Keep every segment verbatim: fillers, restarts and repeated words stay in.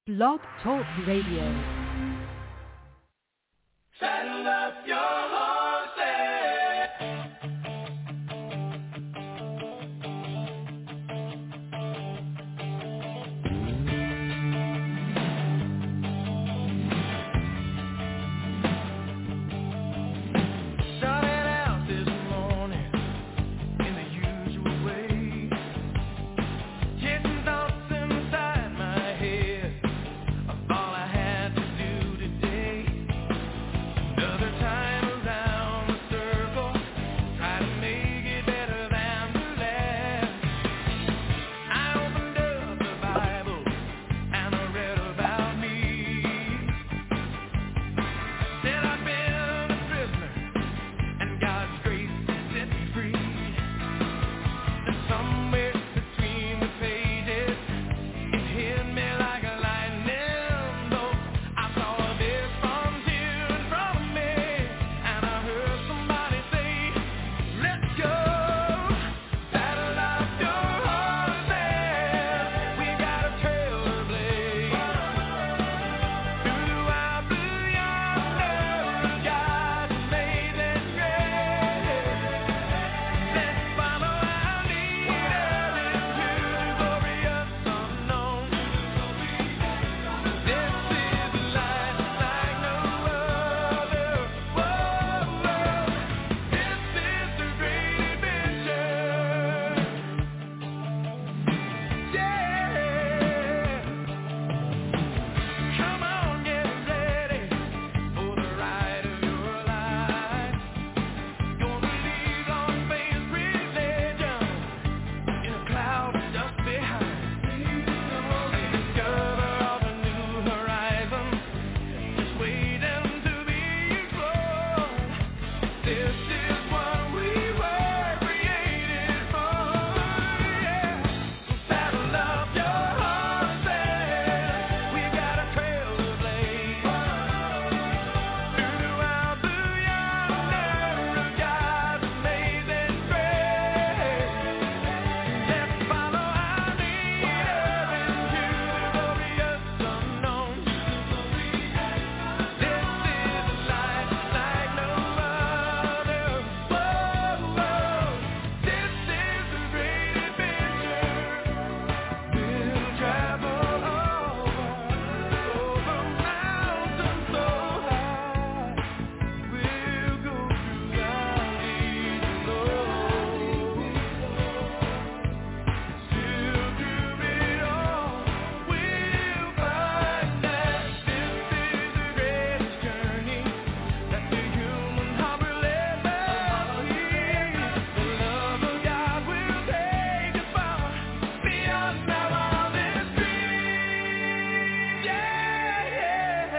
Blog Talk Radio. Saddle up your horses. Started out this morning in the usual way, chasing thoughts inside my head of all I had to do today. Another time around the circle, try to make it better than the last. I opened up the Bible and I read about me. Said I've been a prisoner and God's grace set me free. And somewhere between the pages, it hit me like a lightning bolt. I saw this frontier in front of me, and I heard somebody say, "Let's go, saddle up your horses. We got a trail to blaze through the wild blue yonder of God's amazing grace. Let's follow our leader into the glorious unknown. This is life like no other. Whoa, whoa. This is the great adventure. Yeah. Come on, get ready for the ride of your life. Gonna leave long face religion in a cloud of dust behind. Discover all the new horizons, just waiting to be explored. This is what we were created for. Yeah. So saddle up your horses. We got a trail to blaze through the wild blue yonder of God's amazing grace. Let's follow our leader into the glorious unknown. This is life like no other. Whoa, whoa. This is the great adventure. We'll travel over, over mountains so high. We'll go through valleys low. Still through it all, we'll find that this is the greatest journey that the human heart will ever see. The love of God will take us far beyond our wildest dreams. Yeah.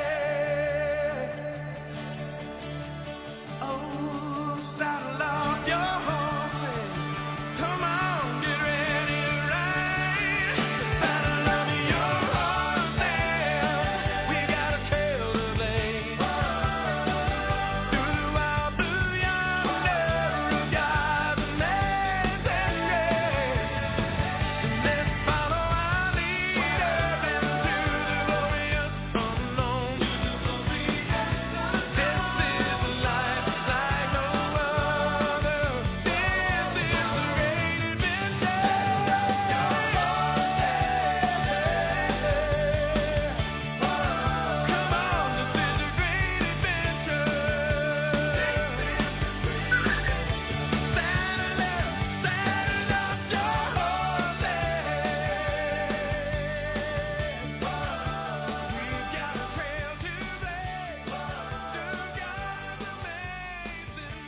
Oh, saddle up your horses. Come on, get ready to ride. Saddle up your horses. We got a trail to blaze through the wild blue yonder of God's amazing grace. Let's follow our leader into the glorious unknown. This is life like no other. This is the great adventure. Come on, this is the great adventure. Saddle up, saddle up your horses. We've got a trail to blaze through God's amazing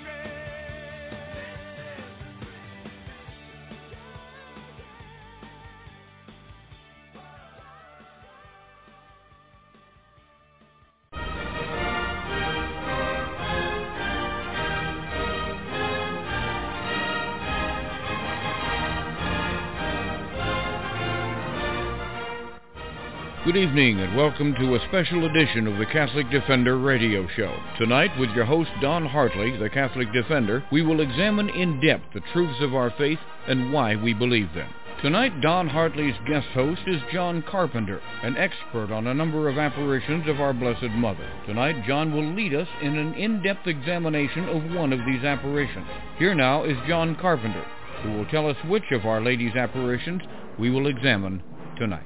Good evening and welcome to a special edition of the Catholic Defender radio show. Tonight, with your host Don Hartley, the Catholic Defender, we will examine in depth the truths of our faith and why we believe them. Tonight, Don Hartley's guest host is John Carpenter, an expert on a number of apparitions of our Blessed Mother. Tonight, John will lead us in an in-depth examination of one of these apparitions. Here now is John Carpenter, who will tell us which of Our Lady's apparitions we will examine tonight.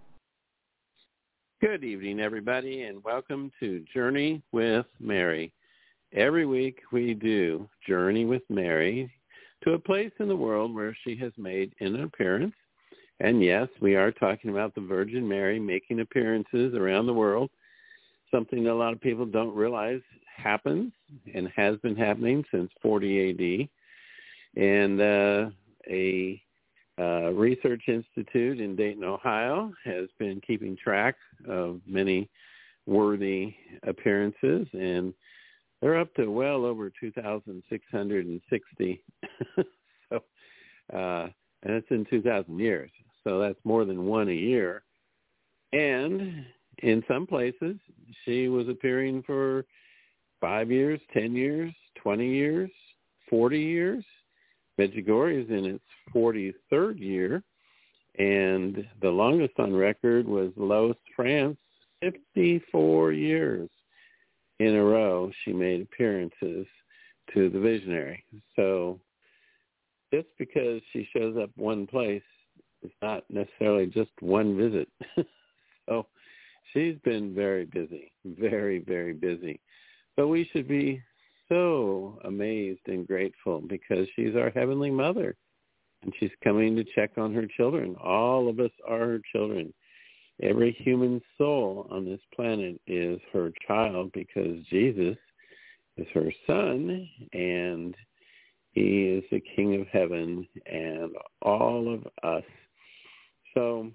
Good evening, everybody, and welcome to Journey with Mary. Every week we do Journey with Mary to a place in the world where she has made an appearance. And yes, we are talking about the Virgin Mary making appearances around the world, something that a lot of people don't realize happens and has been happening since forty A D. And uh, a uh, research institute in Dayton, Ohio, has been keeping track of many worthy appearances, and they're up to well over two thousand six hundred sixty. so, uh, and it's in two thousand years. So that's more than one a year. And in some places, she was appearing for five years, ten years, twenty years, forty years. Medjugorje is in its forty-third year. And the longest on record was Los, France, fifty-four years. In a row, she made appearances to the visionary. So just because she shows up one place, it's not necessarily just one visit. So she's been very busy, very, very busy. But we should be so amazed and grateful because she's our Heavenly Mother, and she's coming to check on her children. All of us are her children. Every human soul on this planet is her child because Jesus is her son, and he is the King of heaven and all of us. So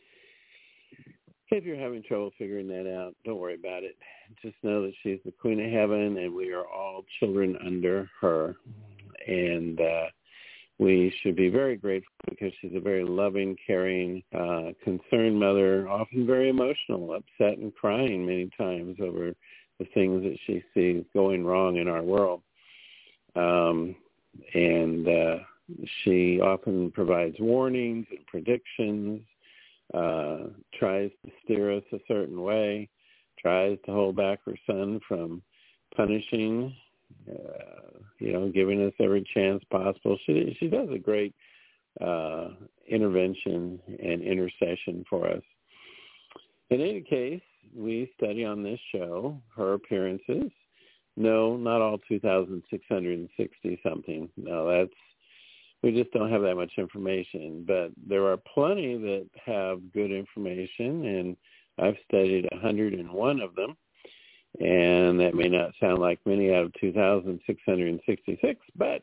if you're having trouble figuring that out, don't worry about it. Just know that she's the Queen of heaven, and we are all children under her. And uh we should be very grateful because she's a very loving, caring, uh, concerned mother, often very emotional, upset and crying many times over the things that she sees going wrong in our world. Um, and uh, she often provides warnings and predictions, uh, tries to steer us a certain way, tries to hold back her son from punishing Uh, you know, giving us every chance possible. She she does a great uh, intervention and intercession for us. In any case, we study on this show her appearances. No, not all two thousand six hundred sixty something. No, that's we just don't have that much information. But there are plenty that have good information, and I've studied one hundred one of them. And that may not sound like many out of two thousand six hundred sixty-six, but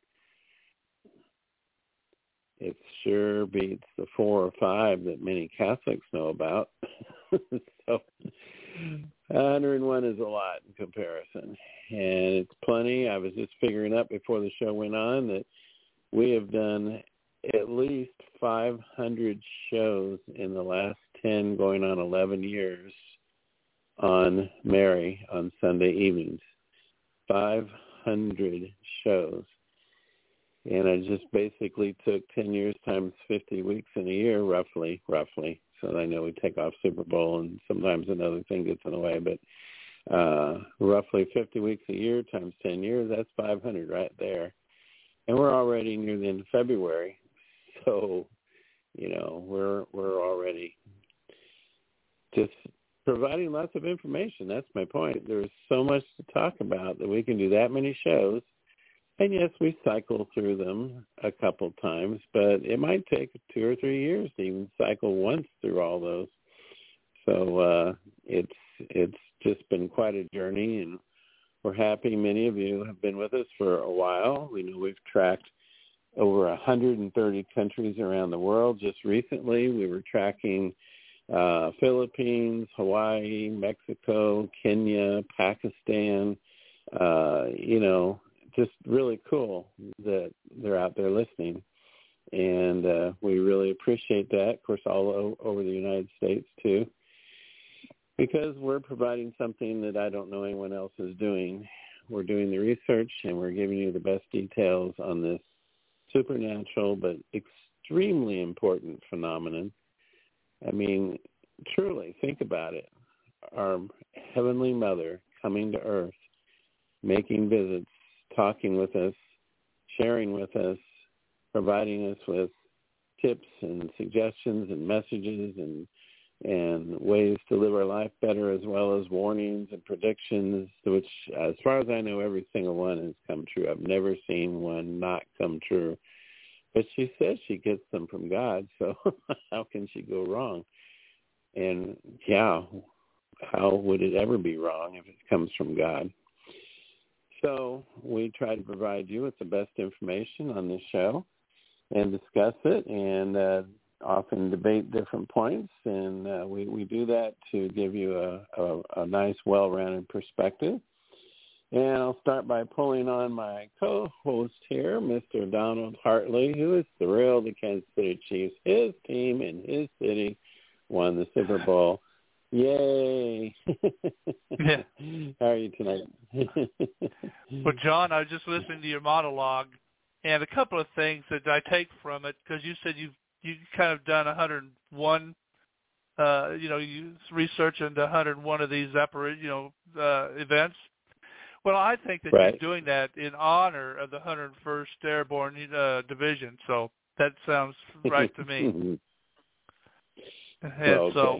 it sure beats the four or five that many Catholics know about. So one hundred one is a lot in comparison. And it's plenty. I was just figuring up before the show went on that we have done at least five hundred shows in the last ten, going on eleven years on Mary on Sunday evenings. five hundred shows. And I just basically took ten years times fifty weeks in a year, roughly, roughly. So I know we take off Super Bowl and sometimes another thing gets in the way, but uh, roughly fifty weeks a year times ten years, that's five hundred right there. And we're already near the end of February. So, you know, we're we're already just providing lots of information. That's my point. There's so much to talk about that we can do that many shows. And yes, we cycle through them a couple times, but it might take two or three years to even cycle once through all those. So uh, it's it's just been quite a journey, and we're happy many of you have been with us for a while. We know we've tracked over one hundred thirty countries around the world. Just recently, we were tracking Uh, Philippines, Hawaii, Mexico, Kenya, Pakistan, uh, you know, just really cool that they're out there listening. And uh, we really appreciate that, of course, all o- over the United States, too, because we're providing something that I don't know anyone else is doing. We're doing the research, and we're giving you the best details on this supernatural but extremely important phenomenon. I mean, truly, think about it. Our Heavenly Mother coming to earth, making visits, talking with us, sharing with us, providing us with tips and suggestions and messages and and ways to live our life better, as well as warnings and predictions, which, as far as I know, every single one has come true. I've never seen one not come true. But she says she gets them from God, so how can she go wrong? And, yeah, how would it ever be wrong if it comes from God? So we try to provide you with the best information on this show and discuss it and uh, often debate different points. And uh, we, we do that to give you a, a, a nice, well-rounded perspective. And I'll start by pulling on my co-host here, Mister Donald Hartley, who is thrilled the Kansas City Chiefs, his team in his city, won the Super Bowl. Yay! Yeah. How are you tonight? Well, John, I was just listening to your monologue, and a couple of things that I take from it, because you said you've you kind of done one hundred one, uh, you know, you research into one hundred one of these appari- you know, uh, events. Well, I think that right. you're doing that in honor of the one hundred first Airborne uh, Division, so that sounds right to me. And well, okay. so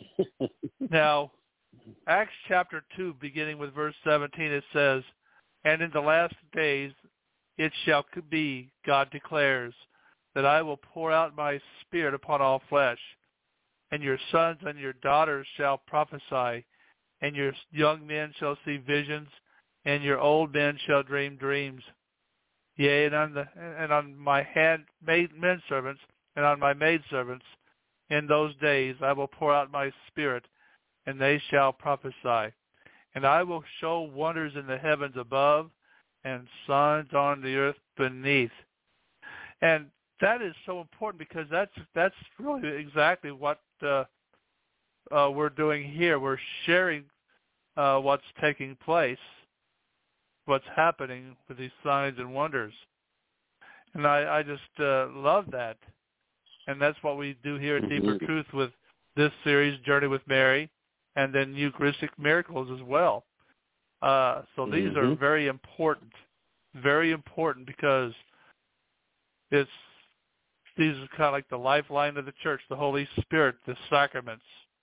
now, Acts chapter two, beginning with verse seventeen, it says, "And in the last days it shall be, God declares, that I will pour out my spirit upon all flesh, and your sons and your daughters shall prophesy, and your young men shall see visions, and your old men shall dream dreams. Yea, and on the and on my hand maid men servants and on my maidservants in those days I will pour out my spirit, and they shall prophesy. And I will show wonders in the heavens above, and signs on the earth beneath." And that is so important, because that's that's really exactly what uh, uh, we're doing here. We're sharing uh, what's taking place, what's happening with these signs and wonders. And I, I just uh, love that. And that's what we do here at Deeper Mm-hmm. Truth with this series, Journey with Mary, and then Eucharistic Miracles as well. Uh, so these mm-hmm. are very important, very important, because it's these are kind of like the lifeline of the church, the Holy Spirit, the sacraments.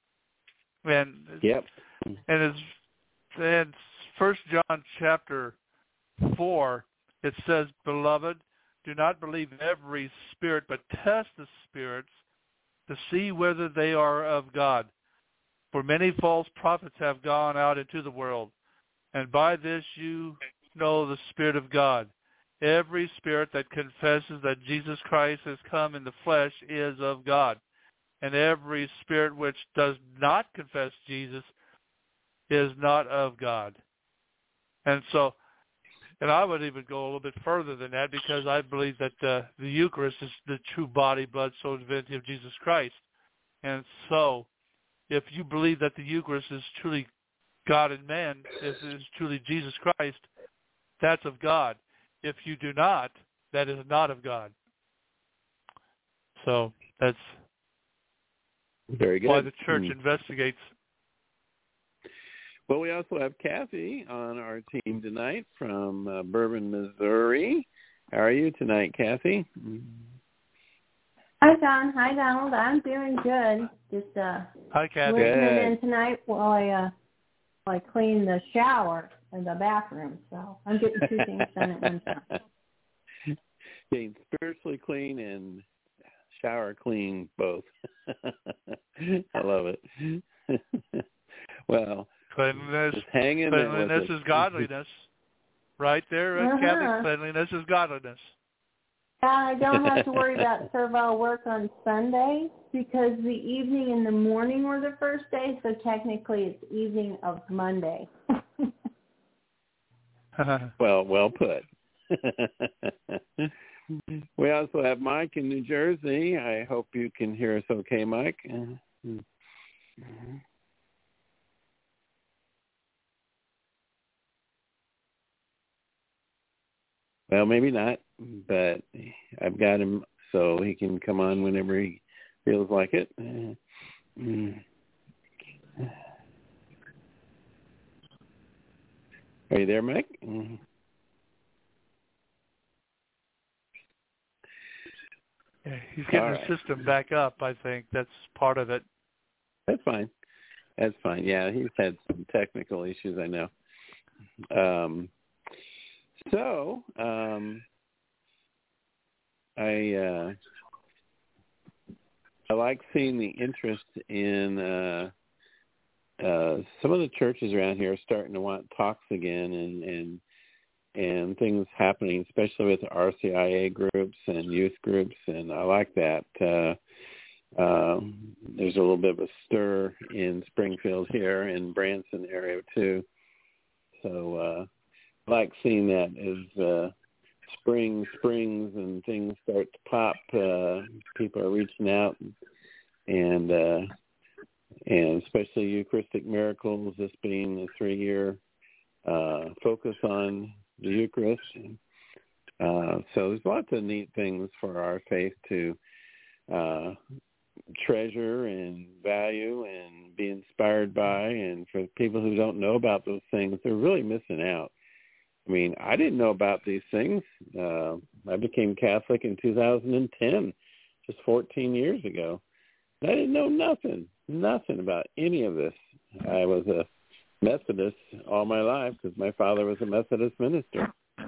And yep. and it's and First John chapter four, it says, "Beloved, do not believe every spirit, but test the spirits to see whether they are of God. For many false prophets have gone out into the world, and by this you know the Spirit of God. Every spirit that confesses that Jesus Christ has come in the flesh is of God, and every spirit which does not confess Jesus is not of God." And so, and I would even go a little bit further than that, because I believe that uh, the Eucharist is the true body, blood, soul, and divinity of Jesus Christ. And so, if you believe that the Eucharist is truly God and man, if it is truly Jesus Christ, that's of God. If you do not, that is not of God. So that's very good. why the church mm. investigates. Well, we also have Kathy on our team tonight from uh, Bourbon, Missouri. How are you tonight, Kathy? Hi, John. Hi, Donald. I'm doing good. Just uh, Hi, Kathy. listening Good. in tonight while I uh, while I clean the shower and the bathroom. So I'm getting two things done at one time. Being spiritually clean and shower clean both. I love it. Well, Cleanliness, just hang in there with cleanliness it. is godliness. Right there, right, Uh-huh. Kathy? Cleanliness is godliness. I don't have to worry about servile work on Sunday, because the evening and the morning were the first day, so technically it's evening of Monday. Well, well put. We also have Mike in New Jersey. I hope you can hear us okay, Mike. Well, maybe not, but I've got him so he can come on whenever he feels like it. Are you there, Mike? Yeah, he's getting All the right. system back up, I think. That's part of it. That's fine. That's fine. Yeah, he's had some technical issues, I know. Um, so, um, I uh, I like seeing the interest in uh, uh, some of the churches around here are starting to want talks again, and and and things happening, especially with R C I A groups and youth groups, and I like that. Uh, um, there's a little bit of a stir in Springfield here, and Branson area too. So uh, I like seeing that as uh, spring springs and things start to pop. Uh, people are reaching out, and uh, and especially Eucharistic Miracles, this being a three-year uh, focus on the Eucharist. Uh, so there's lots of neat things for our faith to uh, treasure and value and be inspired by. And for people who don't know about those things, they're really missing out. I mean, I didn't know about these things. Uh, I became Catholic in two thousand ten, just fourteen years ago. I didn't know nothing, nothing about any of this. I was a Methodist all my life because my father was a Methodist minister.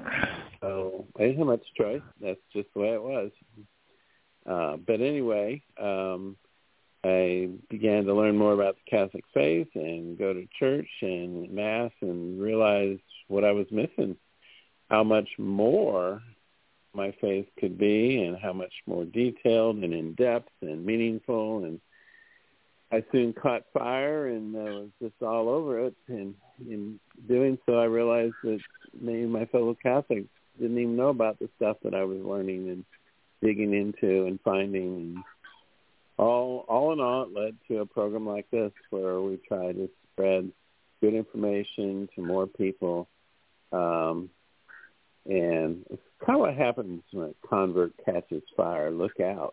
So I didn't have much choice. That's just the way it was. Uh, but anyway, um, I began to learn more about the Catholic faith and go to church and Mass and realize what I was missing, how much more my faith could be and how much more detailed and in-depth and meaningful. And I soon caught fire and uh, was just all over it. And in doing so, I realized that many of my fellow Catholics didn't even know about the stuff that I was learning and digging into and finding. And all, all in all, it led to a program like this where we try to spread good information to more people. Um, and it's kind of what happens when a convert catches fire. Look out.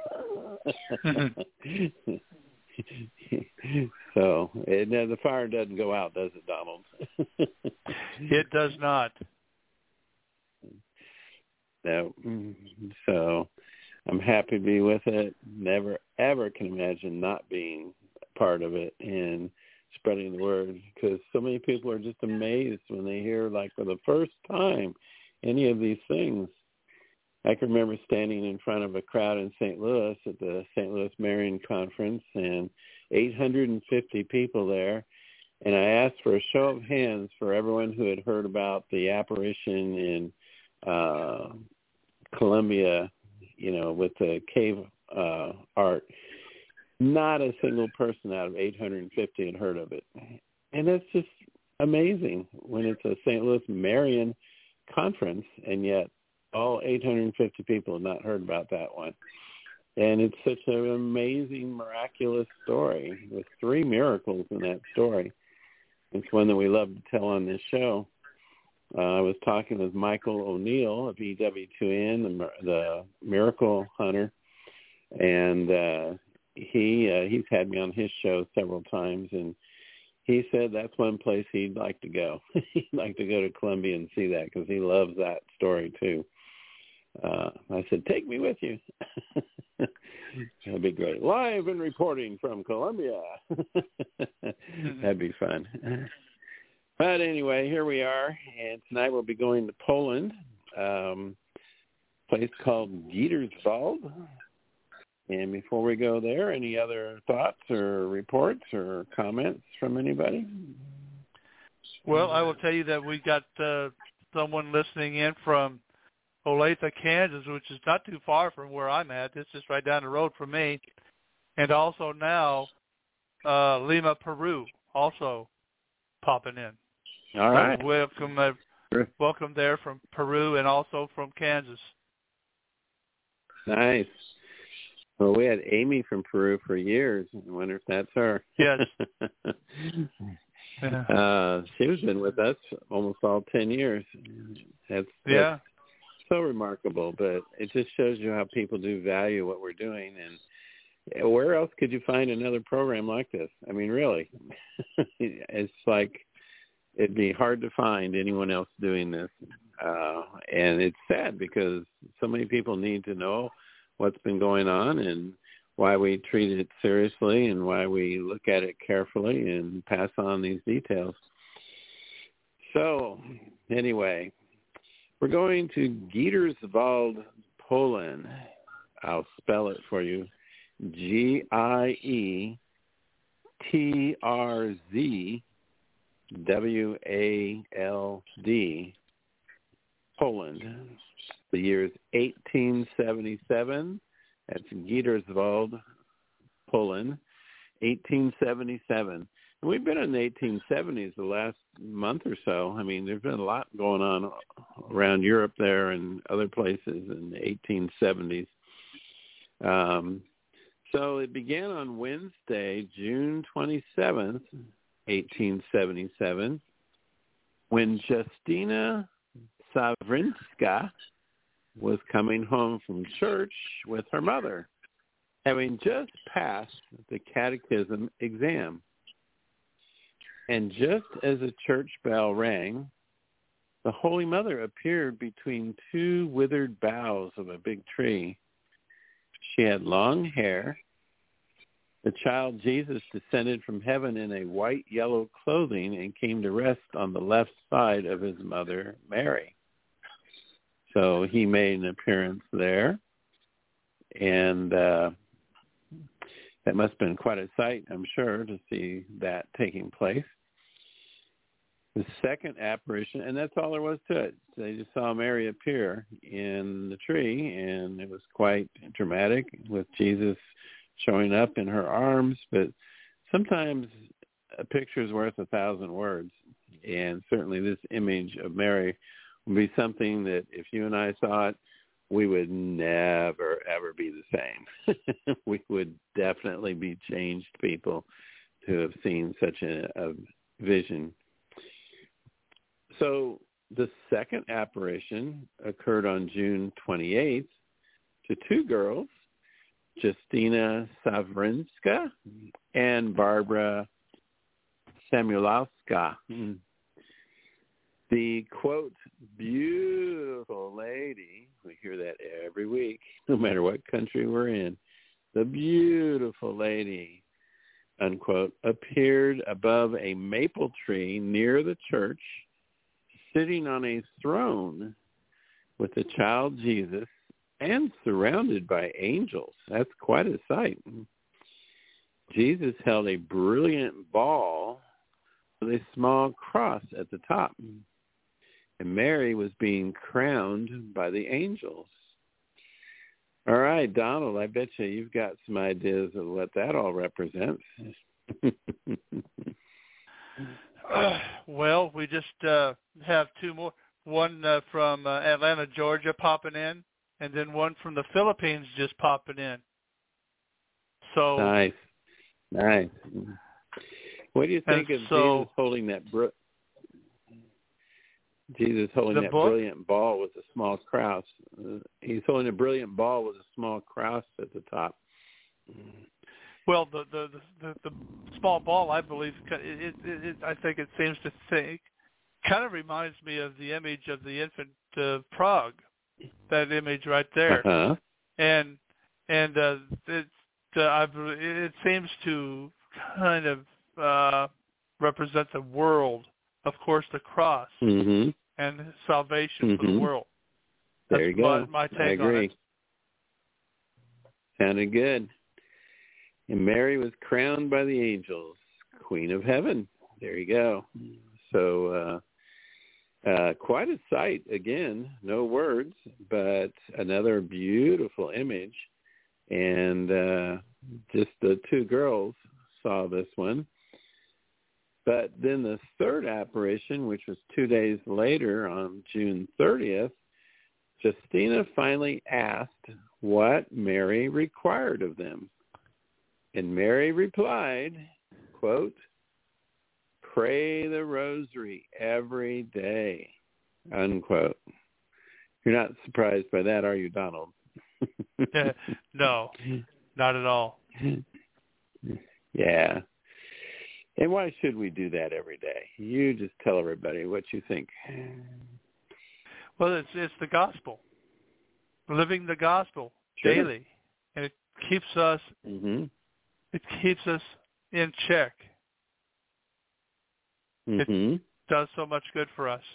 So it, the fire doesn't go out, does it, Donald? It does not. No. So I'm happy to be with it. Never, ever can imagine not being part of it and spreading the word, because so many people are just amazed when they hear, like, for the first time, any of these things. I can remember standing in front of a crowd in Saint Louis at the Saint Louis Marian Conference, and eight hundred fifty people there, and I asked for a show of hands for everyone who had heard about the apparition in uh, Colombia, you know, with the cave uh, art. Not a single person out of eight hundred fifty had heard of it. And that's just amazing when it's a Saint Louis Marian Conference, and yet all eight hundred fifty people have not heard about that one. And it's such an amazing, miraculous story with three miracles in that story. It's one that we love to tell on this show. Uh, I was talking with Michael O'Neill of E W two N, the, the Miracle Hunter, and uh, he uh, he's had me on his show several times, and he said that's one place he'd like to go. He'd like to go to Colombia and see that because he loves that story too. Uh, I said, take me with you. That'd be great. Live and reporting from Colombia. That'd be fun. But anyway, here we are, and tonight we'll be going to Poland, um, a place called Gieterswald. And before we go there, any other thoughts or reports or comments from anybody? Well, I will tell you that we got uh, someone listening in from Olathe, Kansas, which is not too far from where I'm at. It's just right down the road from me. And also now uh, Lima, Peru, also popping in. All right. So welcome, uh, Sure. welcome there from Peru and also from Kansas. Nice. Well, we had Amy from Peru for years. I wonder if that's her. Yes. uh, she's been with us almost all ten years. That's, yeah. that's so remarkable, but it just shows you how people do value what we're doing. And where else could you find another program like this? I mean, really, it's like it'd be hard to find anyone else doing this. Uh, and it's sad because so many people need to know what's been going on and why we treat it seriously and why we look at it carefully and pass on these details. So, anyway, we're going to Gieterswald, Poland. I'll spell it for you. G I E T R Z W A L D, Poland. The year is eighteen seventy-seven. That's Gieterswald, Poland, eighteen seventy-seven. And we've been in the eighteen seventies the last month or so. I mean, there's been a lot going on around Europe there and other places in the eighteen seventies. Um, so it began on Wednesday, June twenty-seventh, eighteen seventy-seven, when Justina Sawrinska was coming home from church with her mother, having just passed the catechism exam. And just as a church bell rang, the Holy Mother appeared between two withered boughs of a big tree. She had long hair. The child Jesus descended from heaven in a white yellow clothing and came to rest on the left side of his mother, Mary. So he made an appearance there, and uh, that must have been quite a sight, I'm sure, to see that taking place. The second apparition, and that's all there was to it. They just saw Mary appear in the tree, and it was quite dramatic with Jesus showing up in her arms. But sometimes a picture is worth a thousand words, and certainly this image of Mary would be something that if you and I saw it, we would never, ever be the same. We would definitely be changed people to have seen such a, a vision. So the second apparition occurred on June twenty-eighth to two girls, Justina Sawrinska and Barbara Samuelowska. The, quote, beautiful lady, we hear that every week, no matter what country we're in, the beautiful lady, unquote, appeared above a maple tree near the church, sitting on a throne with the child Jesus and surrounded by angels. That's quite a sight. Jesus held a brilliant ball with a small cross at the top. And Mary was being crowned by the angels. All right, Donald, I bet you you've got some ideas of what that all represents. uh, well, we just uh, have two more. One uh, from uh, Atlanta, Georgia popping in, and then one from the Philippines just popping in. So Nice. Nice. What do you think of so, Jesus holding that br- Jesus holding that book? brilliant ball with a small cross? Uh, he's holding a brilliant ball with a small cross at the top. Well, the the the, the small ball, I believe, it, it, it, I think it seems to think, kind of reminds me of the image of the infant uh, Prague, that image right there, Uh-huh. and and uh, it uh, I, it seems to kind of uh, represent the world. Of course, the cross Mm-hmm. and salvation Mm-hmm. for the world. There That's you go. my, my take I agree. on it. Sounded good. And Mary was crowned by the angels, Queen of Heaven. There you go. So uh, uh, quite a sight. Again, no words, but another beautiful image. And uh, just the two girls saw this one. But then the third apparition, which was two days later on June thirtieth, Justina finally asked what Mary required of them. And Mary replied, quote, pray the rosary every day, unquote. You're not surprised by that, are you, Donald? No, not at all. Yeah. And why should we do that every day? You just tell everybody what you think. Well, it's it's the gospel, living the gospel Sure. daily, and it keeps us Mm-hmm. it keeps us in check. Mm-hmm. It does so much good for us.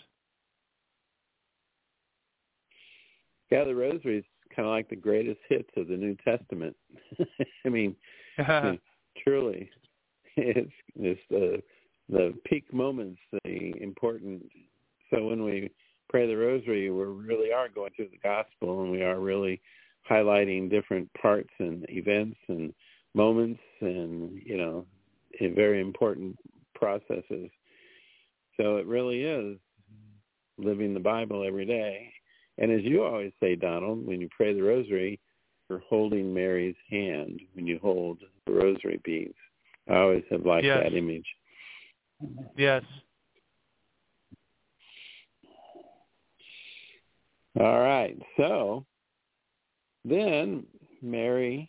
Yeah, the Rosary is kind of like the greatest hits of the New Testament. I mean, truly, it's, it's the the peak moments, the important. So when we pray the Rosary, we really are going through the gospel, and we are really highlighting different parts and events and moments, and you know, in very important processes. So it really is living the Bible every day. And as you always say, Donald, when you pray the Rosary, you're holding Mary's hand when you hold the Rosary beads. I always have liked Yes. that image. Yes. All right. So then Mary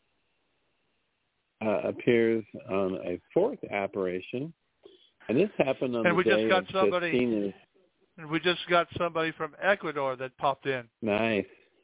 uh, appears on a fourth apparition. And this happened on And the we day just got of somebody. Justina's. And we just got somebody from Ecuador that popped in. Nice.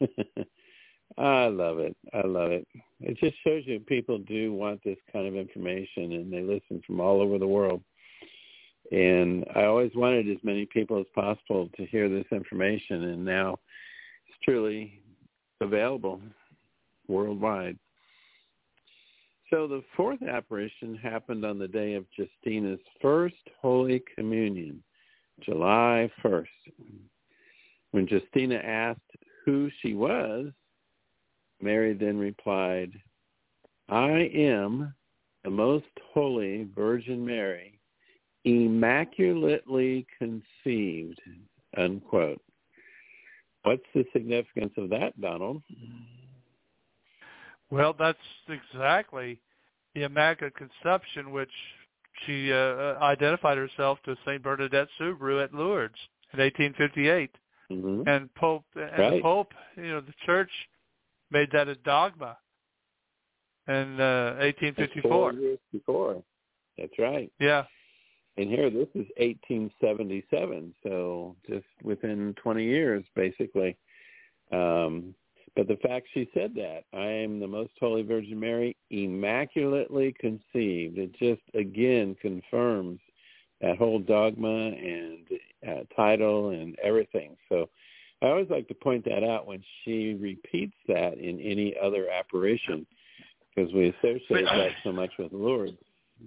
I love it. I love it. It just shows you people do want this kind of information, and they listen from all over the world. And I always wanted as many people as possible to hear this information, and now it's truly available worldwide. So the fourth apparition happened on the day of Justina's first Holy Communion, July first. When Justina asked who she was, Mary then replied, "I am the most holy Virgin Mary, immaculately conceived," unquote. What's the significance of that, Donald? Well, that's exactly the Immaculate Conception, which she uh, identified herself to Saint Bernadette Soubirous at Lourdes in eighteen fifty-eight. Mm-hmm. And Pope and Right. the Pope, you know, the Church made that a dogma in uh, eighteen fifty-four. That's four years before. That's right. Yeah. And here, this is eighteen seventy-seven, so just within twenty years, basically. Um, but the fact she said that, I am the most holy Virgin Mary, immaculately conceived, it just, again, confirms that whole dogma and uh, title and everything. So I always like to point that out when she repeats that in any other apparition, because we associate that so much with Lourdes.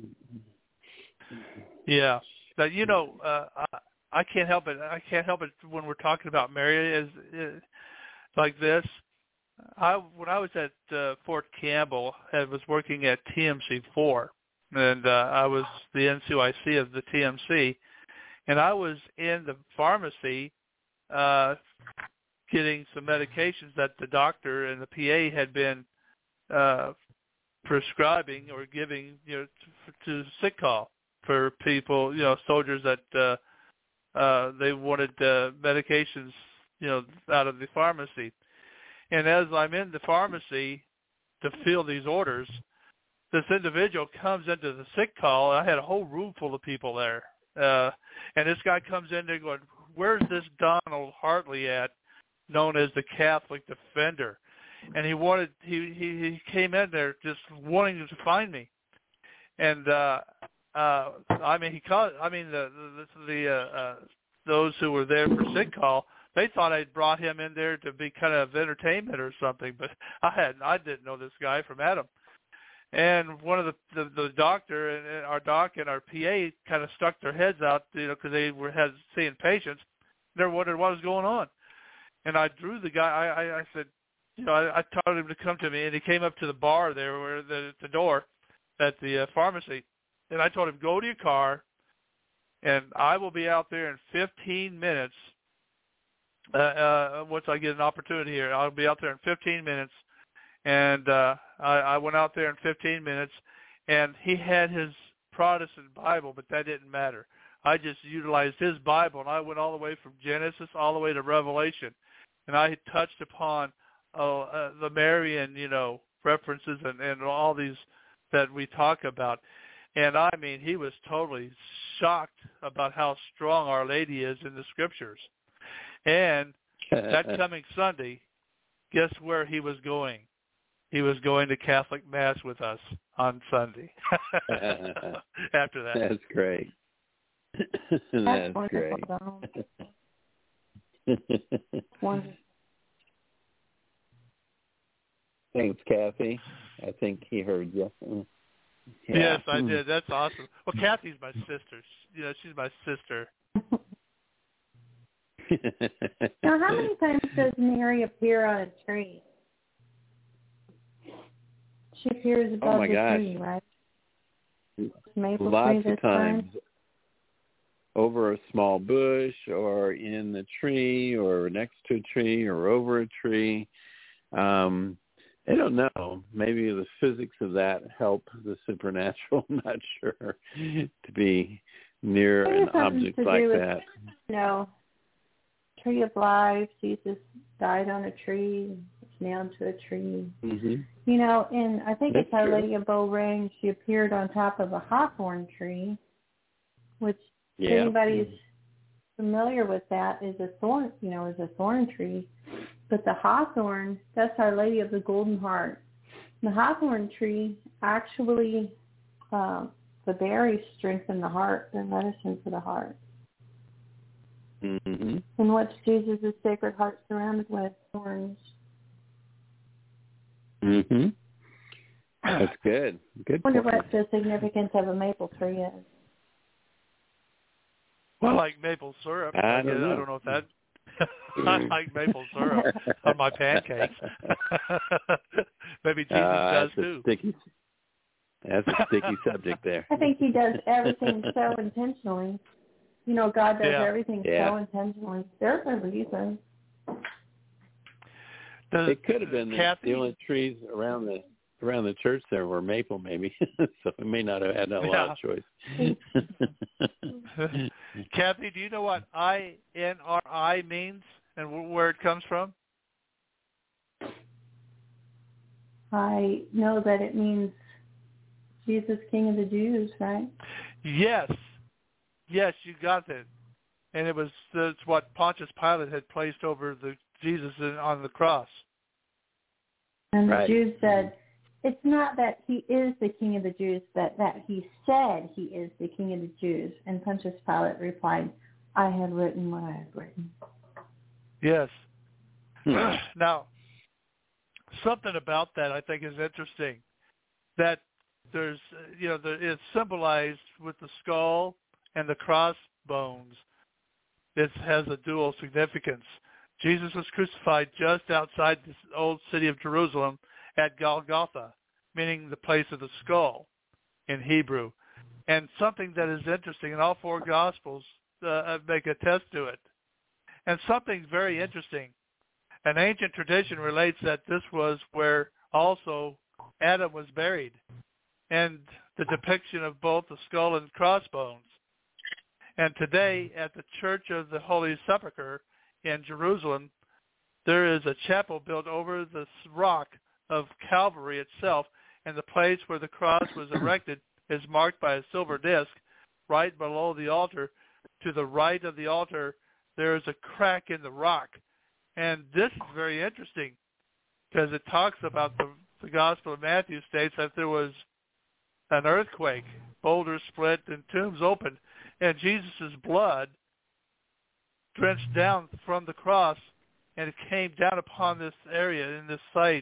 Yeah. Now, you know, uh, I, I can't help it. I can't help it when we're talking about Mary is, is like this. I when I was at uh, Fort Campbell, I was working at T M C four, and uh, I was the N C O I C of the T M C, and I was in the pharmacy uh, getting some medications that the doctor and the P A had been uh, prescribing or giving, you know, to, to sick call for people, you know, soldiers that uh, uh, they wanted uh, medications, you know, out of the pharmacy. And as I'm in the pharmacy to fill these orders, this individual comes into the sick call. I had a whole room full of people there. Uh, and this guy comes in there going, "Where's this Donald Hartley at, known as the Catholic Defender?" And he wanted, he, he, he came in there just wanting to find me. And, uh, uh, I mean, he called, I mean, the, the, the uh, uh, those who were there for sick call, they thought I'd brought him in there to be kind of entertainment or something, but I hadn't. I didn't know this guy from Adam. And one of the the, the doctor and, and our doc and our P A kind of stuck their heads out, you know, because they were had seeing patients. They wondered what was going on. And I drew the guy. I, I, I said, you know, I, I told him to come to me, and he came up to the bar there, where the the door at the uh, pharmacy, and I told him, "Go to your car, and I will be out there in fifteen minutes." Uh, uh, once I get an opportunity here, I'll be out there in fifteen minutes. And uh, I, I went out there in fifteen minutes, and he had his Protestant Bible, but that didn't matter. I just utilized his Bible, and I went all the way from Genesis all the way to Revelation. and I had touched upon uh, uh, the Marian, you know, references and, and all these that we talk about. And I mean, he was totally shocked about how strong Our Lady is in the Scriptures. And that coming Sunday, guess where he was going? He was going to Catholic Mass with us on Sunday. After that. That's great. That's, That's great. Wonderful. Thanks, Kathy. I think he heard you. Yeah. Yes, I did. That's awesome. Well, Kathy's my sister. You know, she's my sister. Now, how many times does Mary appear on a tree? She appears above oh my the gosh. tree, right? Maple Lots tree of times. Time. Over a small bush or in the tree or next to a tree or over a tree. Um, I don't know. Maybe the physics of that help the supernatural. I'm not sure. To be near an object like with, that. You know, tree of life. Jesus died on a tree. Nailed to a tree. Mm-hmm. You know, and I think That's it's Our true. Lady of Beaurain. She appeared on top of a hawthorn tree, which yeah. if anybody's familiar with that is a thorn, you know, is a thorn tree. But the hawthorn, that's Our Lady of the Golden Heart. The hawthorn tree actually, um, the berries strengthen the heart. They're medicine for the heart. Mm-hmm. And what's Jesus' Sacred Heart surrounded with? Thorns. Mm-hmm. That's good. Good I wonder point. what the significance of a maple tree is. Well, like maple syrup. I I, don't know. I don't know if that. I like maple syrup on my pancakes. Maybe Jesus uh, does that's too. A sticky, that's a sticky subject there. I think he does everything so intentionally. You know, God does yeah. everything yeah. so intentionally. There's a reason. Does, it could have been that Kathy, the only trees around the around the church there were maple, maybe. So we may not have had a lot of choice. Kathy, do you know what I N R I means and where it comes from? I know that it means Jesus, King of the Jews, right? Yes. Yes, you got that. And it was that's what Pontius Pilate had placed over the Jesus on the cross. And right. the Jews said, it's not that he is the King of the Jews, but that he said he is the King of the Jews. And Pontius Pilate replied, I had written what I had written. Yes. Now, something about that I think is interesting. That there's, you know, the, it's symbolized with the skull and the crossbones. It has a dual significance. Jesus was crucified just outside the old city of Jerusalem at Golgotha, meaning the place of the skull in Hebrew. And something that is interesting, and all four Gospels uh, make attest to it. And something very interesting. An ancient tradition relates that this was where also Adam was buried, and the depiction of both the skull and crossbones. And today, at the Church of the Holy Sepulchre in Jerusalem, there is a chapel built over the rock of Calvary itself, and the place where the cross was erected is marked by a silver disc right below the altar. To the right of the altar, there is a crack in the rock. And this is very interesting because it talks about the, the Gospel of Matthew states that there was an earthquake, boulders split, and tombs opened, and Jesus' blood drenched down from the cross, and it came down upon this area in this site.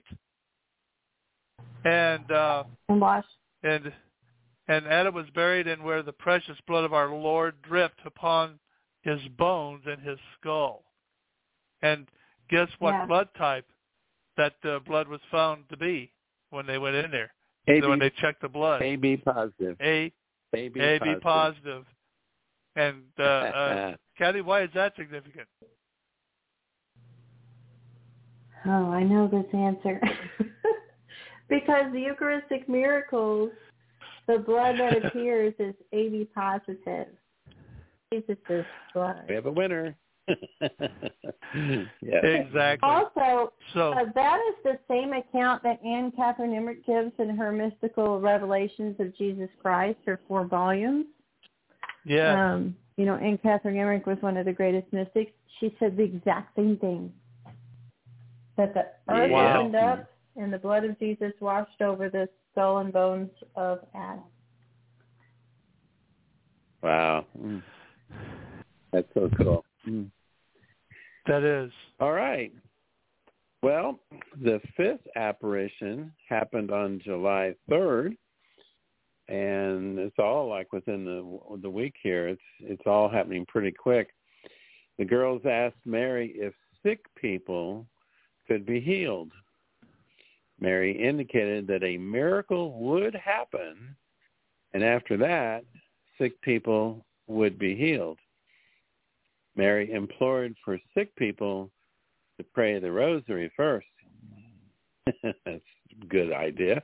And uh, and washed. And and Adam was buried in where the precious blood of our Lord dripped upon his bones and his skull. And guess what yeah. blood type that uh, blood was found to be when they went in there? A B, when they checked the blood. A B positive. A, A B A B positive. positive. And uh, uh, Kathy, why is that significant? Oh, I know this answer. Because the Eucharistic miracles, the blood that appears is A B positive. Jesus' blood. We have a winner. Yeah. Exactly. Also, So uh, that is the same account that Anne Catherine Emmerich gives in her Mystical Revelations of Jesus Christ, her four volumes. yeah, Um, you know, Anne Catherine Emmerich was one of the greatest mystics. She said the exact same thing, that the earth Yeah. opened up and the blood of Jesus washed over the skull and bones of Adam. Wow. Mm. That's so cool. Mm. that is. All right. Well, the fifth apparition happened on July third, and it's all like within the the week here. It's it's all happening pretty quick. The girls asked Mary if sick people could be healed. Mary indicated that a miracle would happen, and after that, sick people would be healed. Mary implored for sick people to pray the rosary first. That's a good idea.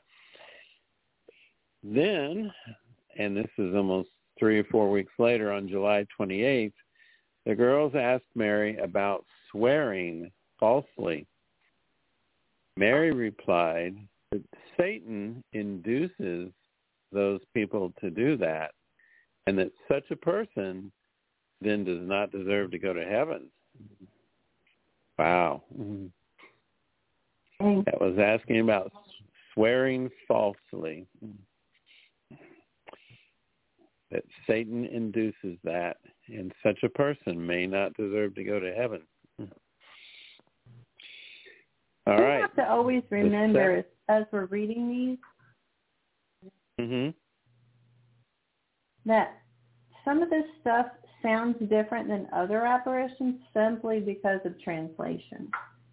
Then, and this is almost three or four weeks later, on July twenty-eighth, the girls asked Mary about swearing falsely. Mary replied that Satan induces those people to do that, and that such a person then does not deserve to go to heaven. Wow. And That was asking about swearing falsely. That Satan induces that, and such a person may not deserve to go to heaven. All we right. have to always remember as, as we're reading these Mm-hmm. that some of this stuff sounds different than other apparitions simply because of translation.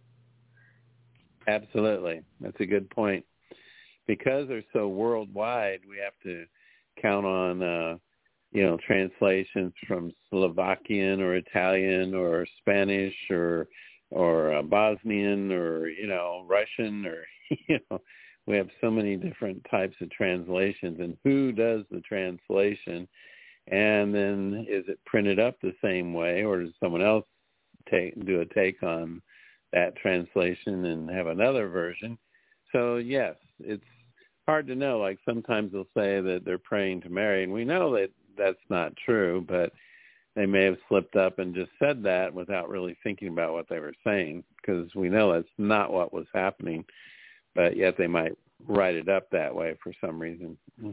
Absolutely. That's a good point. Because they're so worldwide, we have to count on, uh, you know, translations from Slovakian or Italian or Spanish or or uh, Bosnian or, you know, Russian or, you know, we have so many different types of translations. And who does the translation? And then is it printed up the same way, or does someone else take do a take on that translation and have another version? So, yes, it's hard to know. Like sometimes they'll say that they're praying to Mary, and we know that that's not true, but they may have slipped up and just said that without really thinking about what they were saying, because we know that's not what was happening, but yet they might write it up that way for some reason.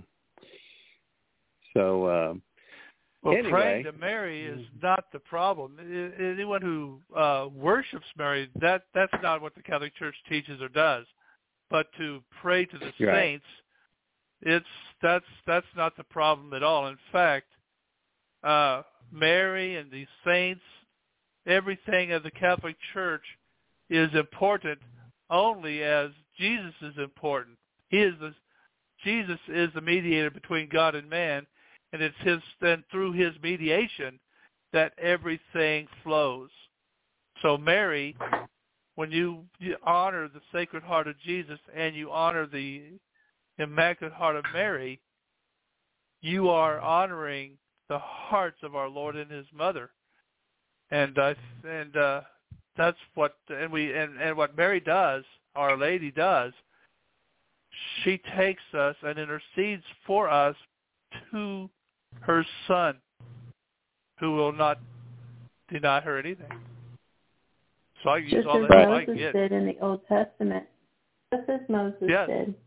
So, uh, Well, anyway. praying to Mary is not the problem. I- Anyone who uh, worships Mary, that that's not what the Catholic Church teaches or does. But to pray to the You're right. saints, it's that's that's not the problem at all. In fact, uh, Mary and the saints, everything of the Catholic Church is important only as Jesus is important. He is the Jesus is the mediator between God and man. And it's his then through his mediation that everything flows. So Mary, when you, you honor the Sacred Heart of Jesus and you honor the Immaculate Heart of Mary, you are honoring the hearts of our Lord and His Mother. And uh, and uh, that's what and we and, and what Mary does, Our Lady does. She takes us and intercedes for us to her Son, who will not deny her anything. So I use Just all as that I can Moses get. did in the Old Testament. Just as Moses Yes. did.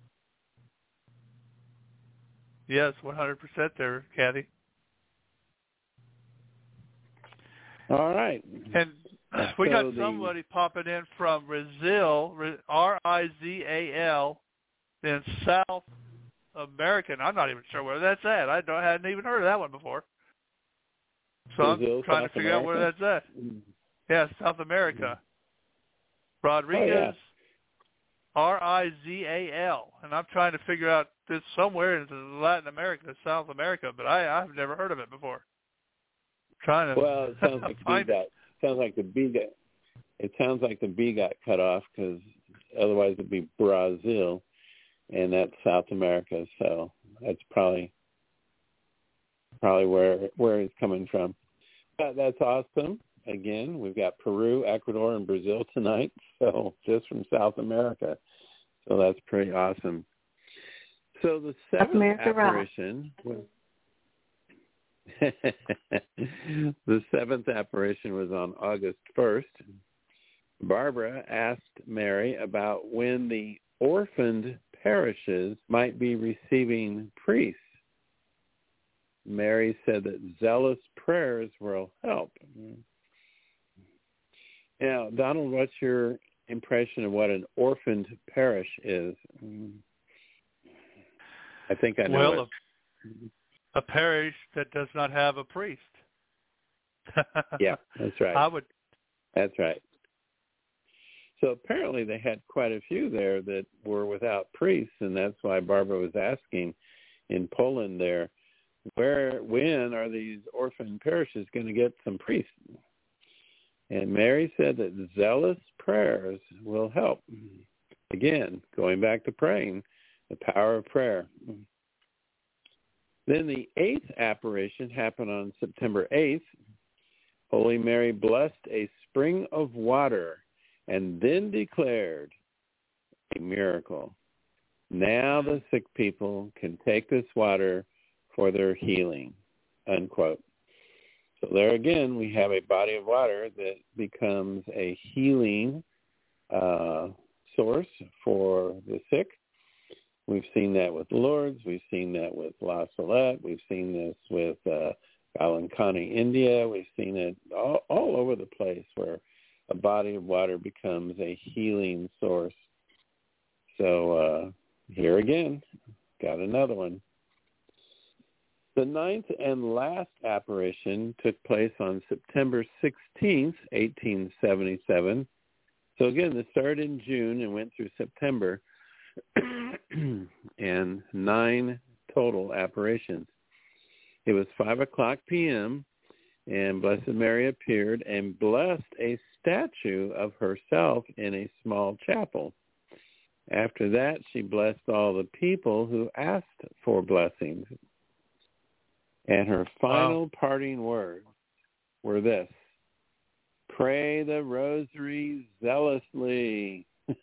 Yes, one hundred percent there, Kathy. all right. And we So got the- somebody popping in from Brazil, R I Z A L, in South America. I'm not even sure where that's at. I don't, hadn't even heard of that one before. So Brazil, I'm trying South to figure out where America? that's at. Yeah, South America. Rodriguez, Oh, yeah. R I Z A L. And I'm trying to figure out this somewhere in Latin America, South America, but I, I've never heard of it before. Trying to Well, it sounds like the B find got it. sounds like the B got it sounds like the B got cut off, because otherwise it'd be Brazil, and that's South America. So that's probably probably where where it's coming from. But that's awesome. again. We've got Peru, Ecuador, and Brazil tonight, so just from South America. So that's pretty awesome. So the seventh America apparition was the seventh apparition was on August first. Barbara asked Mary about when the orphaned parishes might be receiving priests. Mary said that zealous prayers will help. Now, Donald, what's your impression of what an orphaned parish is? I think I know well, it. A, a parish that does not have a priest. Yeah, that's right. I would. That's right. So apparently they had quite a few there that were without priests, and that's why Barbara was asking in Poland there, where, when are these orphan parishes going to get some priests? And Mary said that zealous prayers will help. Again, going back to praying, the power of prayer. Then the eighth apparition happened on September eighth. Holy Mary blessed a spring of water and then declared a miracle. Now the sick people can take this water for their healing, unquote. So there again, we have a body of water that becomes a healing uh, source for the sick. We've seen that with Lourdes. We've seen that with La Salette. We've seen this with uh, Valankani, India. We've seen it all, all over the place where a body of water becomes a healing source. So uh, here again, got another one. The ninth and last apparition took place on September sixteenth, eighteen seventy-seven. So again, this started in June and went through September, and nine total apparitions. It was five o'clock p.m., and Blessed Mary appeared and blessed a statue of herself in a small chapel. After that, she blessed all the people who asked for blessings. And her final wow. parting words were this: pray the rosary zealously.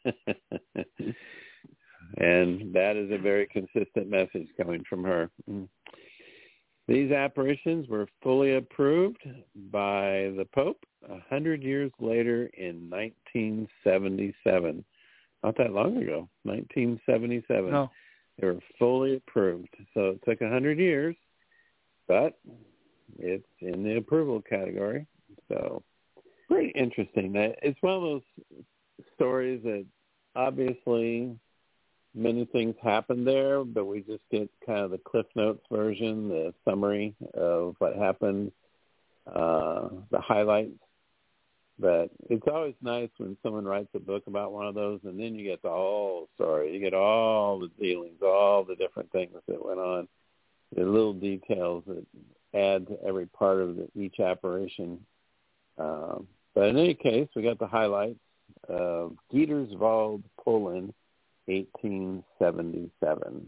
And that is a very consistent message coming from her. These apparitions were fully approved by the Pope a hundred years later in nineteen seventy-seven. Not that long ago, nineteen seventy-seven. No. They were fully approved. So it took a hundred years, but it's in the approval category. So pretty interesting. It's one of those stories that obviously many things happen there, but we just get kind of the Cliff Notes version, the summary of what happened, uh, the highlights. But it's always nice when someone writes a book about one of those, and then you get the whole story. You get all the dealings, all the different things that went on, the little details that add to every part of the, each apparition. Uh, but in any case, we got the highlights of Gieterswald, Poland, eighteen seventy-seven.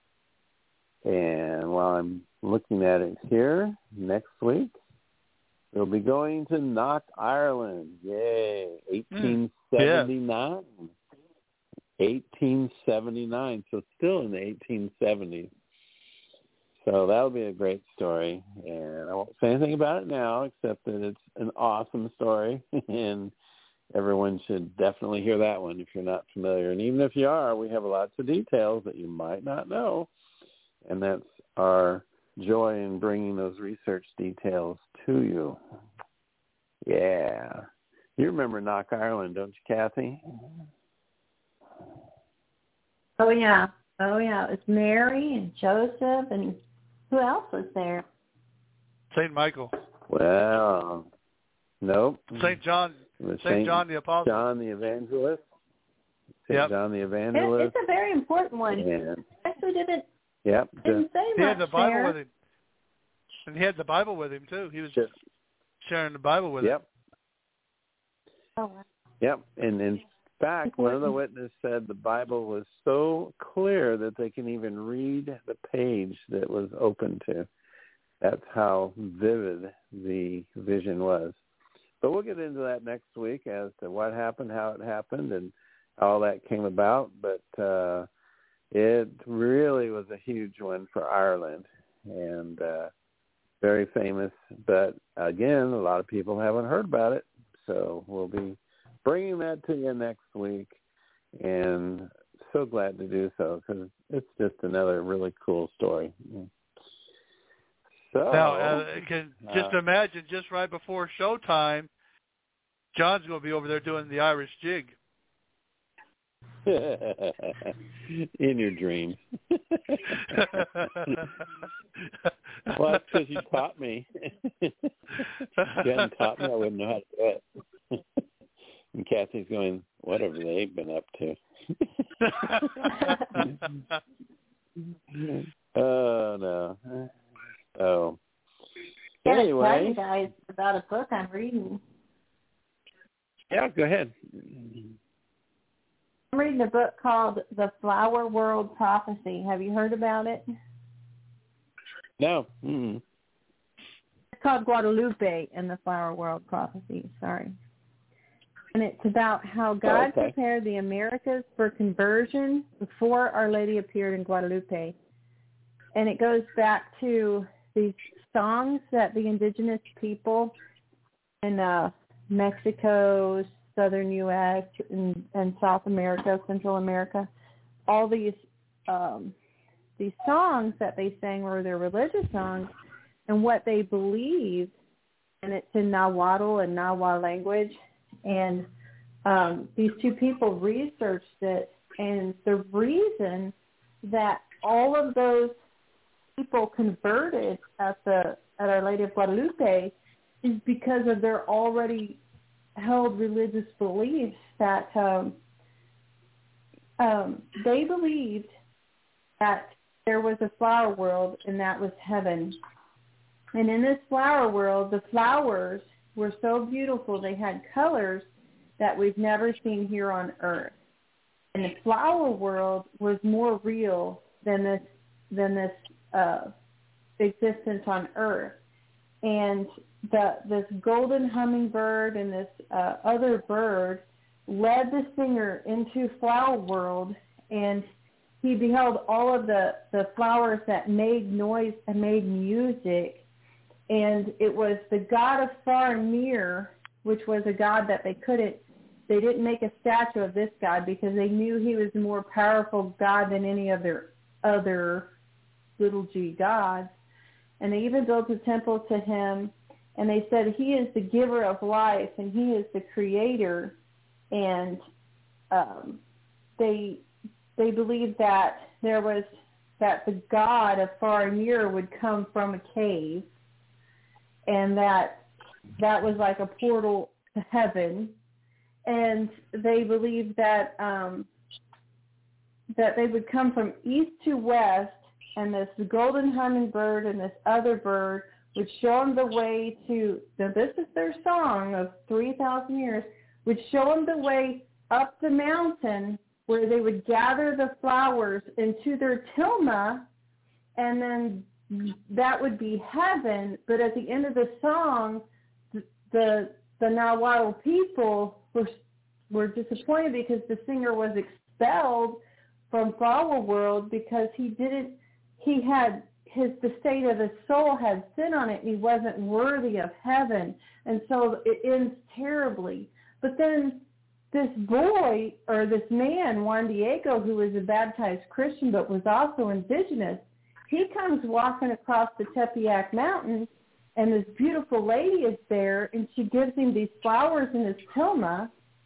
And while I'm looking at it here, next week, we'll be going to Knock, Ireland. Yay. eighteen seventy-nine. Mm, yeah. eighteen seventy-nine. So still in the eighteen seventies. So that'll be a great story. And I won't say anything about it now, except that it's an awesome story. And everyone should definitely hear that one if you're not familiar. And even if you are, we have lots of details that you might not know. And that's our joy in bringing those research details to you. Yeah. You remember Knock, Ireland, don't you, Kathy? Oh, yeah. Oh, yeah. It was Mary and Joseph, and who else was there? Saint Michael. Well, nope. Saint John. Saint John the Apostle. John the Evangelist. Saint Yep. John the Evangelist. It, it's a very important one. And, actually didn't, yep. didn't say he much had the Bible there. with him. And he had the Bible with him, too. He was just, sharing the Bible with yep. him. Oh, wow. Yep. And in fact, one of the witnesses said the Bible was so clear that they can even read the page that was open to. That's how vivid the vision was. but we'll get into that next week as to what happened, how it happened, and all that came about. But uh, it really was a huge one for Ireland, and uh, very famous. But again, a lot of people haven't heard about it, so we'll be bringing that to you next week, and so glad to do so because it's just another really cool story. So now, uh, can just uh, imagine, just right before showtime, John's going to be over there doing the Irish jig. In your dreams. Well, that's because you taught me. If you hadn't taught me, I wouldn't know how to do it. And Kathy's going, what have they been up to? Oh, no. Oh. Yeah, Anyway. tell you guys about a book I'm reading. Yeah, go ahead. I'm reading a book called The Flower World Prophecy. Have you heard about it? No. Mm-hmm. It's called Guadalupe and the Flower World Prophecy. Sorry. And it's about how God oh, okay. prepared the Americas for conversion before Our Lady appeared in Guadalupe. And it goes back to these songs that the indigenous people in uh, Mexico, southern U S, and, and South America, Central America, all these um, these songs that they sang were their religious songs, and what they believed, and it's in Nahuatl and Nahua language. And um, these two people researched it, and the reason that all of those people converted at the at Our Lady of Guadalupe is because of their already held religious beliefs that um, um, they believed that there was a flower world and that was heaven. And in this flower world, the flowers were so beautiful, they had colors that we've never seen here on earth. And the flower world was more real than this than this uh, existence on earth. And the this golden hummingbird and this uh, other bird led the singer into flower world, and he beheld all of the, the flowers that made noise and made music. And it was the god of far and near, which was a god that they couldn't, they didn't make a statue of this god because they knew he was a more powerful god than any of their other little g gods. And they even built a temple to him, and they said he is the giver of life and he is the creator. And um, they they believed that there was that the god of far and near would come from a cave, and that that was like a portal to heaven. And they believed that um, that they would come from east to west, and this golden hummingbird and this other bird would show them the way to, now this is their song of three thousand years, would show them the way up the mountain where they would gather the flowers into their tilma, and then that would be heaven. But at the end of the song, the the, the Nahuatl people were were disappointed because the singer was expelled from flower world because he didn't, he had, his the state of his soul had sin on it, and he wasn't worthy of heaven. And so it ends terribly. But then this boy, or this man, Juan Diego, who was a baptized Christian but was also indigenous, he comes walking across the Tepeyac Mountain, and this beautiful lady is there, and she gives him these flowers in his tilma.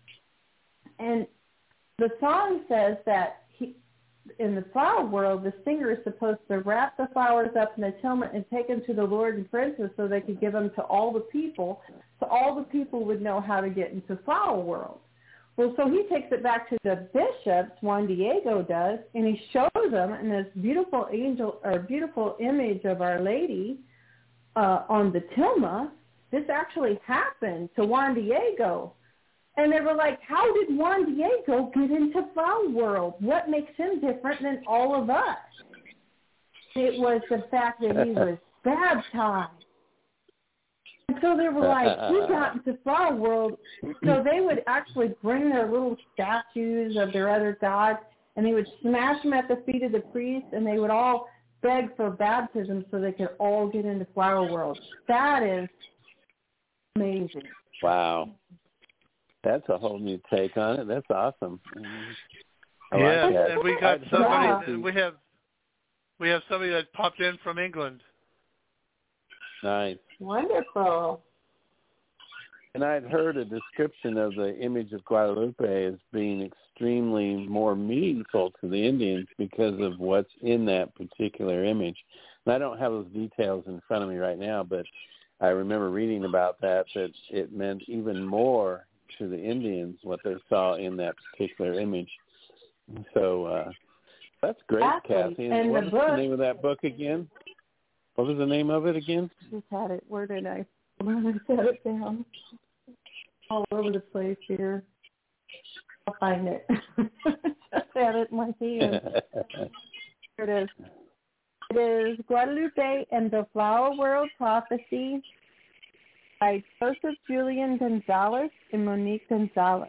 And the song says that he, in the flower world, the singer is supposed to wrap the flowers up in a tilma and take them to the Lord and Princess so they could give them to all the people, so all the people would know how to get into flower world. Well, so he takes it back to the bishops, Juan Diego does, and he shows them in this beautiful angel or beautiful image of Our Lady uh, on the tilma. This actually happened to Juan Diego. And they were like, how did Juan Diego get into flower world? What makes him different than all of us? It was the fact that he was baptized. And so they were like, we got into Flower World. So they would actually bring their little statues of their other gods, and they would smash them at the feet of the priest, and they would all beg for baptism so they could all get into Flower World. That is amazing. Wow. That's a whole new take on it. That's awesome. I yeah, like that. And we got somebody. Yeah. We have we have somebody that popped in from England. Nice. Wonderful. And I'd heard a description of the image of Guadalupe as being extremely more meaningful to the Indians because of what's in that particular image. And I don't have those details in front of me right now, but I remember reading about that, that it meant even more to the Indians what they saw in that particular image. So uh, that's great, Exactly. Kathy. And, And what the was book, the name of that book again? What was the name of it again? just had it. Where did I? Where did I set it down? All over the place here. I'll find it. Just had it in my hand. Here it is. It is Guadalupe and the Flower World Prophecy by Joseph Julian Gonzalez and Monique Gonzalez.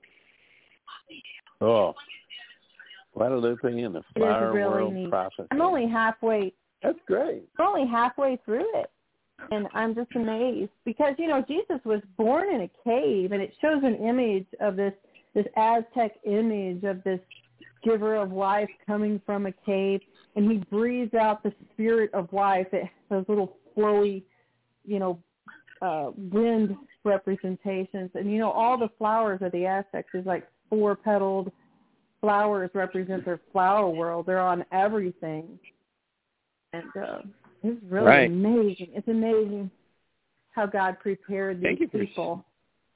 Oh, Guadalupe and the Flower really World neat. Prophecy. I'm only halfway. That's great. I'm only halfway through it, and I'm just amazed because you know Jesus was born in a cave, and it shows an image of this this Aztec image of this giver of life coming from a cave, and he breathes out the spirit of life. It those little flowy, you know, uh, wind representations, and you know all the flowers of the Aztecs is like four petaled flowers represent their flower world. They're on everything. And uh, it's really right. amazing. It's amazing how God prepared these Thank you for, people.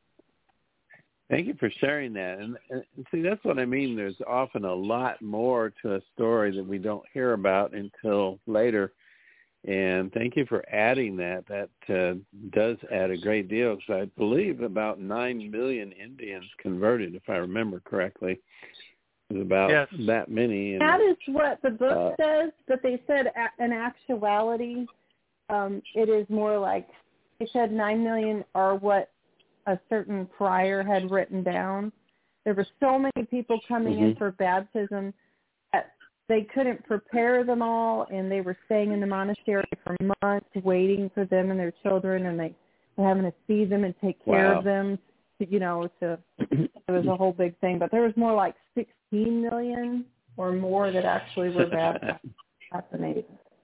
Thank you for sharing that. And, and see, that's what I mean. There's often a lot more to a story that we don't hear about until later. And thank you for adding that. That uh, does add a great deal because I believe about nine million Indians converted, if I remember correctly. It was about yes. that many. And, that is what the book uh, says, but they said in actuality, um, it is more like, they said nine million are what a certain prior had written down. There were so many people coming mm-hmm. in for baptism that they couldn't prepare them all, and they were staying in the monastery for months waiting for them and their children, and they were having to feed them and take care wow. of them. To, you know, to it was a whole big thing. But there was more like sixteen million or more that actually were baptized. That's amazing.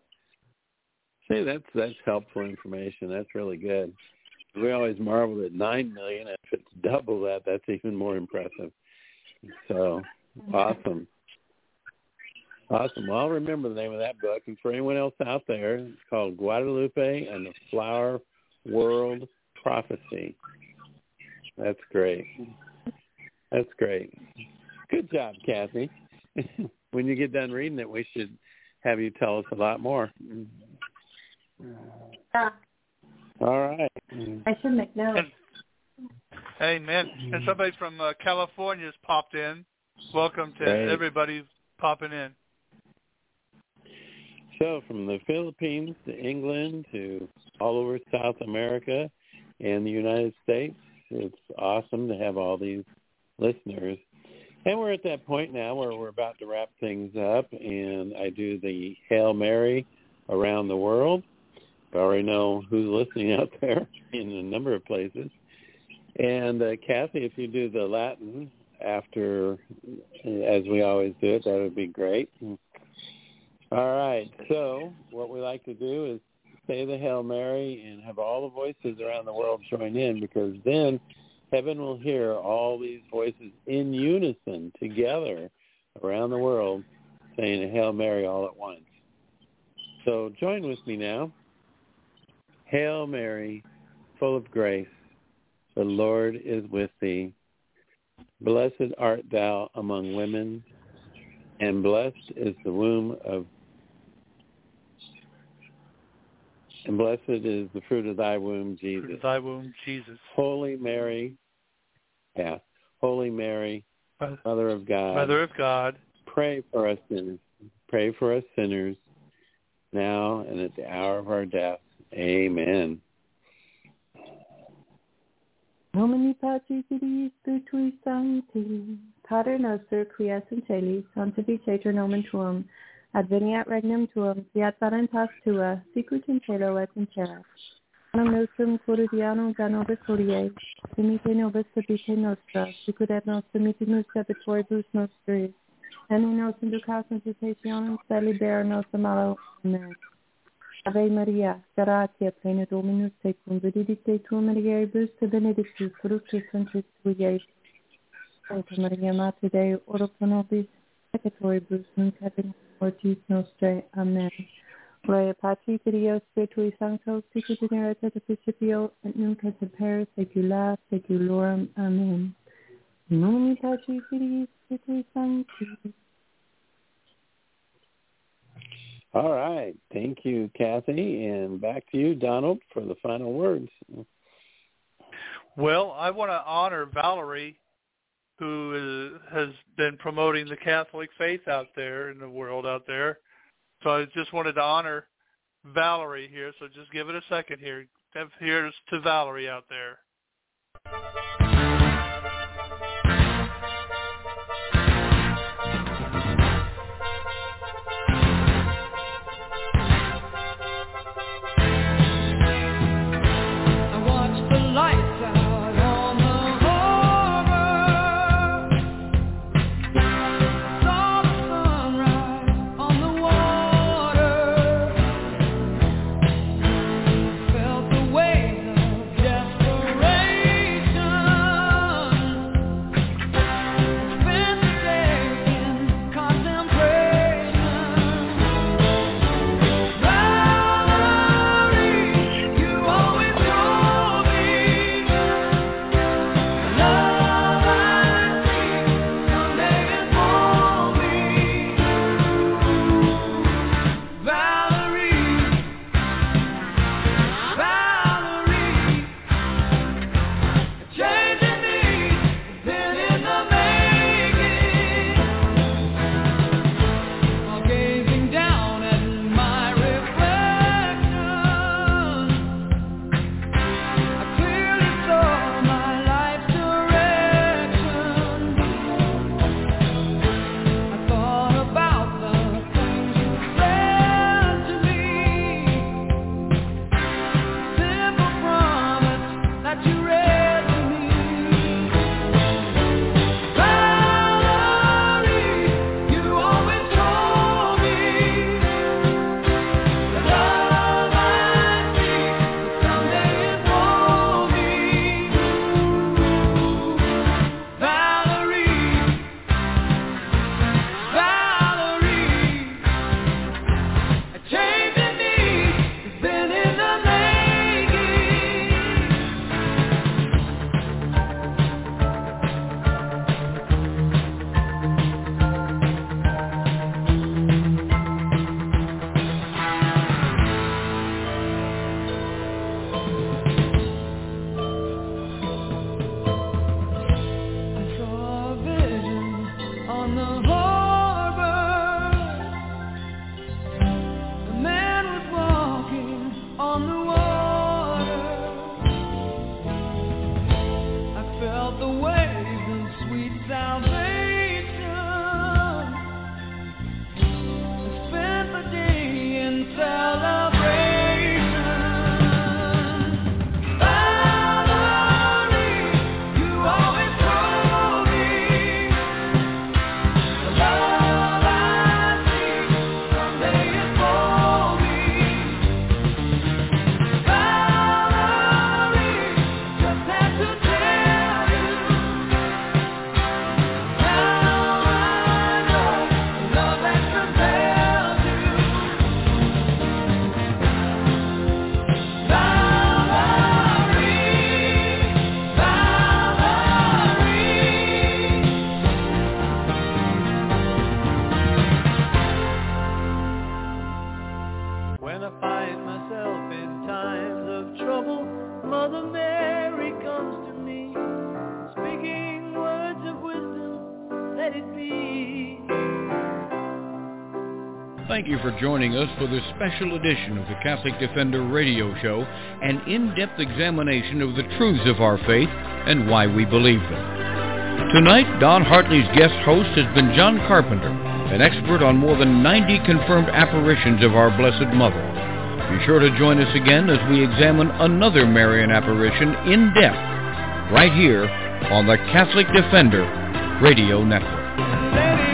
See, that's that's helpful information. That's really good. We always marvel at nine million. If it's double that, that's even more impressive. So, awesome. Awesome. Well, I'll remember the name of that book. And for anyone else out there, it's called Guadalupe and the Flower World Prophecy. That's great. That's great. Good job, Kathy. When you get done reading it, we should have you tell us a lot more. Yeah. All right. I should make notes. And, amen. And somebody from uh, California has popped in. Welcome to Great. everybody popping in. So from the Philippines to England to all over South America and the United States, it's awesome to have all these listeners. And we're at that point now where we're about to wrap things up, and I do the Hail Mary around the world. I already know who's listening out there in a number of places. And uh, Kathy, if you do the Latin after, as we always do it, that would be great. All right. So what we like to do is say the Hail Mary and have all the voices around the world join in, because then heaven will hear all these voices in unison together around the world saying a Hail Mary all at once. So join with me now. Hail Mary, full of grace, the Lord is with thee. Blessed art thou among women, and blessed is the womb of And blessed is the fruit of thy womb, Jesus. Fruit of thy womb, Jesus. Holy Mary, yeah, Holy Mary, Mother of God. Mother of God. Pray for us sinners. Pray for us sinners, now and at the hour of our death. Amen. Nomini Patris Filii Spiritui Sancti, Pater Noster, qui es in celis, sanctificetur nomen tuum, adveniat regnum tuum, fiat voluntas tua, sicut in cielo et in terra. Panem nostrum quotidianum da nobis hodie, dimitte nobis debite nostra, sicut et nos dimittimus debitoribus nostris, et ne nos inducas in tentationem, sed libera nos a malo. Amen. Ave Maria, gratia plena Dominus tecum, benedicta tu mulieribus, et benedictus fructus ventris tui, Iesus. Sancta Maria, Mater Dei, ora pro nobis peccatoribus, nunc et in mortis nostrae. Amen. Gloria Patri, Filio, Spiritui Sancto, sicut in erat et principio, et nunc et semper saecula saeculorum. Amen. In nomine Patri, Filii, Spiritui Sancti. All right. Thank you, Kathy. And back to you, Donald, for the final words. Well, I want to honor Valerie, who is, has been promoting the Catholic faith out there in the world out there. So I just wanted to honor Valerie here. So just give it a second here. Here's to Valerie out there. Thank you for joining us for this special edition of the Catholic Defender Radio Show, an in-depth examination of the truths of our faith and why we believe them. Tonight, Don Hartley's guest host has been John Carpenter, an expert on more than ninety confirmed apparitions of our Blessed Mother. Be sure to join us again as we examine another Marian apparition in depth, right here on the Catholic Defender Radio Network.